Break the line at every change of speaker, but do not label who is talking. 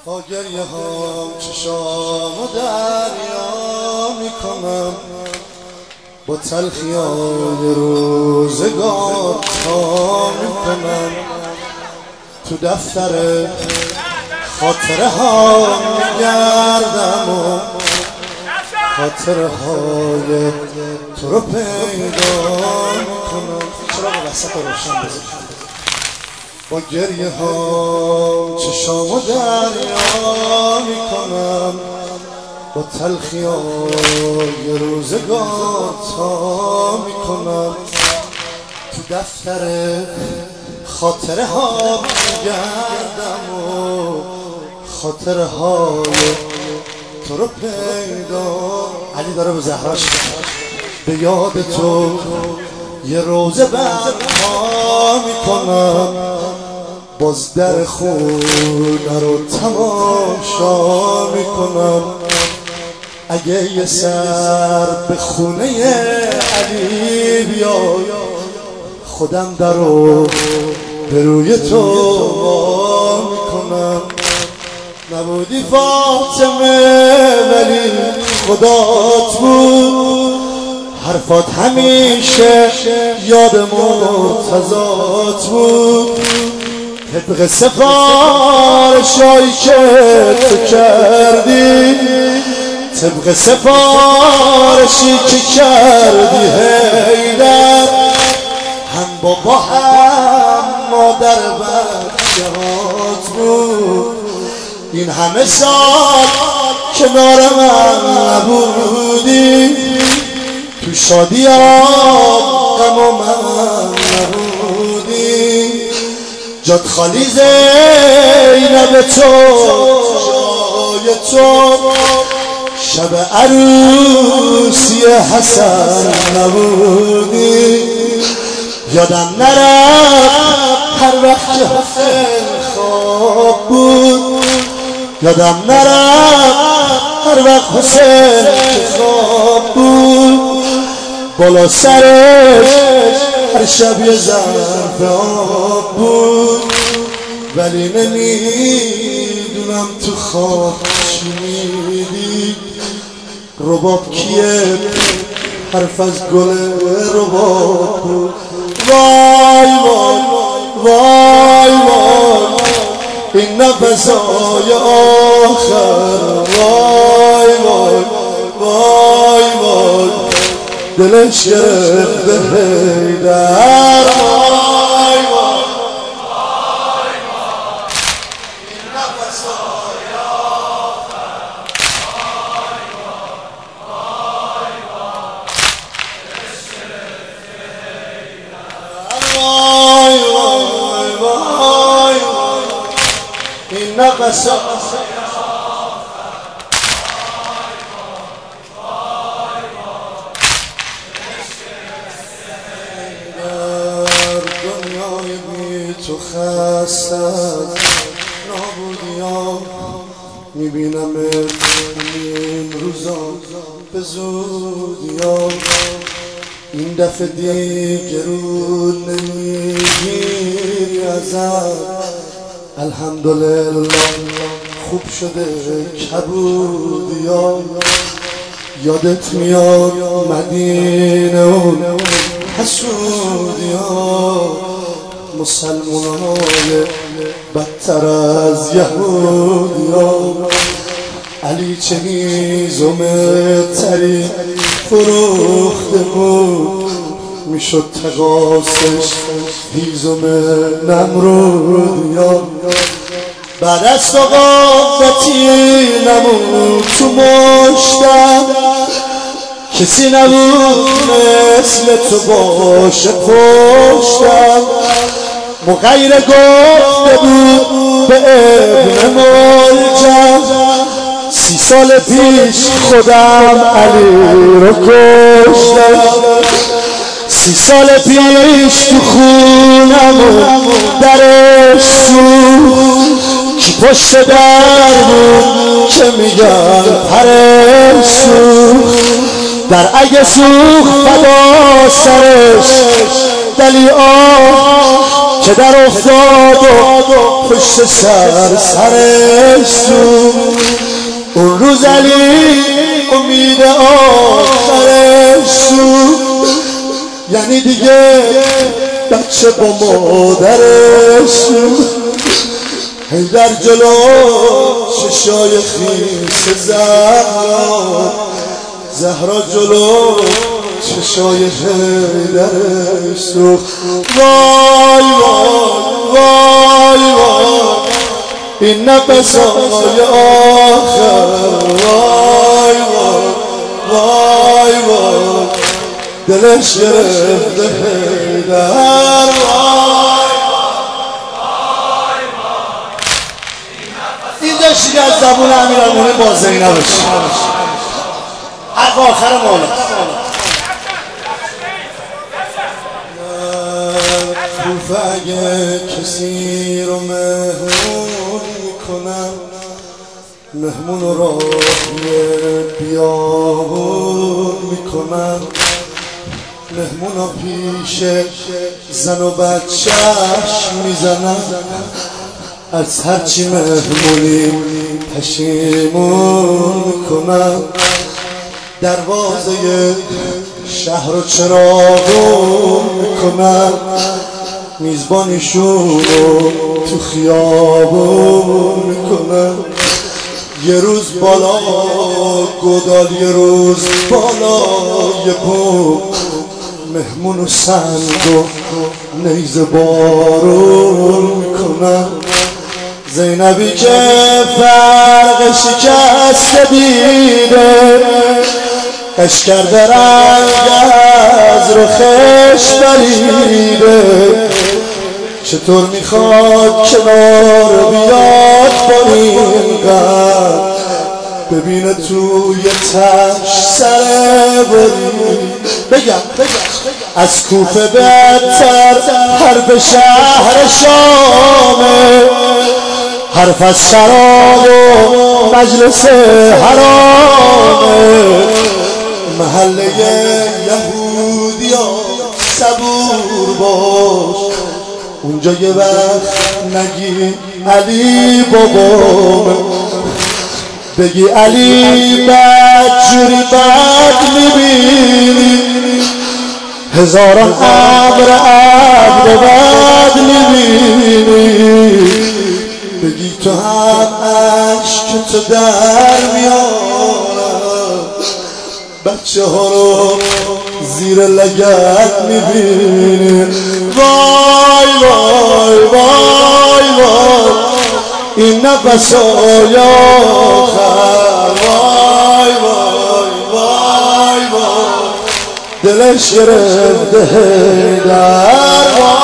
با گریه هم چشام و دریا میکنم، با تلخیان روزگار تا میکنم. تو دفتر خاطره ها میگردم و خاطره های تو رو پیدا میکنم. چرا با وسط روشن بزن؟ با گریه ها چشام و دریا میکنم، با تلخیای روزگار تا میکنم. تو دفتر خاطره ها میگردم و خاطره های تو رو پیدا. علی داره به زهراش به یاد تو یه روزه برپا میکنم، باز در خونه رو تماشا میکنم. اگه یه سر به خونه علی بیای، خودم در رو به روی تو وا میکنم. نبودی فاطمه ولی خدات بود، حرفات همیشه یاد مرتضات بود. طبق سفارشایی که تو کردی، طبق سفارشی که کردی حیدر، هم بابا هم مادر بچه‌هات بود. این همه سال کنار من نبودی، تو شادی غم و من نبودی. جات خالی زینب تو جای تو، شب عروسی حسن نبودی. یادم نرفت هر وقت که حسین خواب بود، یادم نرفت هر وقت حسین خواب بود. بالا سرش هر شب یه ظرف آب بود، ولی نمیدونم تو خواب چی میدی. رباب کیه؟ حرف از گل رباب بود. وای وای وای وای این نفسای آخر. وای وای وای وای دلش گرفته حیدر. وای وای وای وای این نفسای آخر. وای وای وای وای دلش گرفته حیدر. وای وای وای وای این نفسای تو خستت نابودیام. میبینم این روزا به زودیام، این دفعه دیگه رو نمیگیری ازم. الحمدلله خوب شده کبودیام. یادت میاد مدینه و حسودیام، مسلمانای بدتر از یهودیان. علی چه هیزم تری فروخته بود، میشد تقاسش هیزم نمرودیان. بعد از طاقتی نمون تو مشتم، کسی نبود مثل تو باشه پشتم. مغیر گفته بود به ابن ملجم، 30 سال پیش خودم علی رو کشتم. 30 سال پیش تو خونم درش سوخت، کی پشت در بود که میگن پرش سوخت. در اگه سوخت فدا سرش دلی که در افتاد و پشت سرش سود. اون روز علی امید آخرش سود، یعنی دیگه بچه با مادرش سود. حیدر جلو چشای خیس زهرا جلو چشای حیدرش سوخت. وای وای وای وای این نفسای آخر. وای وای وای وای دلش گرفته حیدر. اینجا شیری از زبون امیرالمومنین با زینبش حق آخر مولاست. کوفه اگه کسی رو مهمون میکنم، مهمون رو راهی بیابون میکنم، مهمون رو پیش زن و بچهش میزنم، از هرچی مهمونی پشیمون میکنم، دروازه شهر و چراغون میکنم، میزبانیشون رو تو خیابون میکنم. یه روز بالا گودال، یه روز بالا یه بوم، مهمون و سنگ و نیزه بارون میکنم. زینبی که فرق شکست دیده، قش کرده رنگ از رخش بریده، چطور میخواد کنار بیاد با این قد، ببینه توی تش سر برید. بگم از کوفه بدتر حرف شهر شامه، حرف از شراب و مجلس حرامه، محله یهودیا صبور باش، اونجا یه وقت نگی علی بابامه، بگی علی بدجوری بد میبینی، هزاران عبر عبر بد میبینی، بگی تو هم عشق تو در میارم، بچه ها رو زیر لگد میبینی. وای وای وای وای این نفسای آخر. وای وای وای وای دلش گرفته حیدر.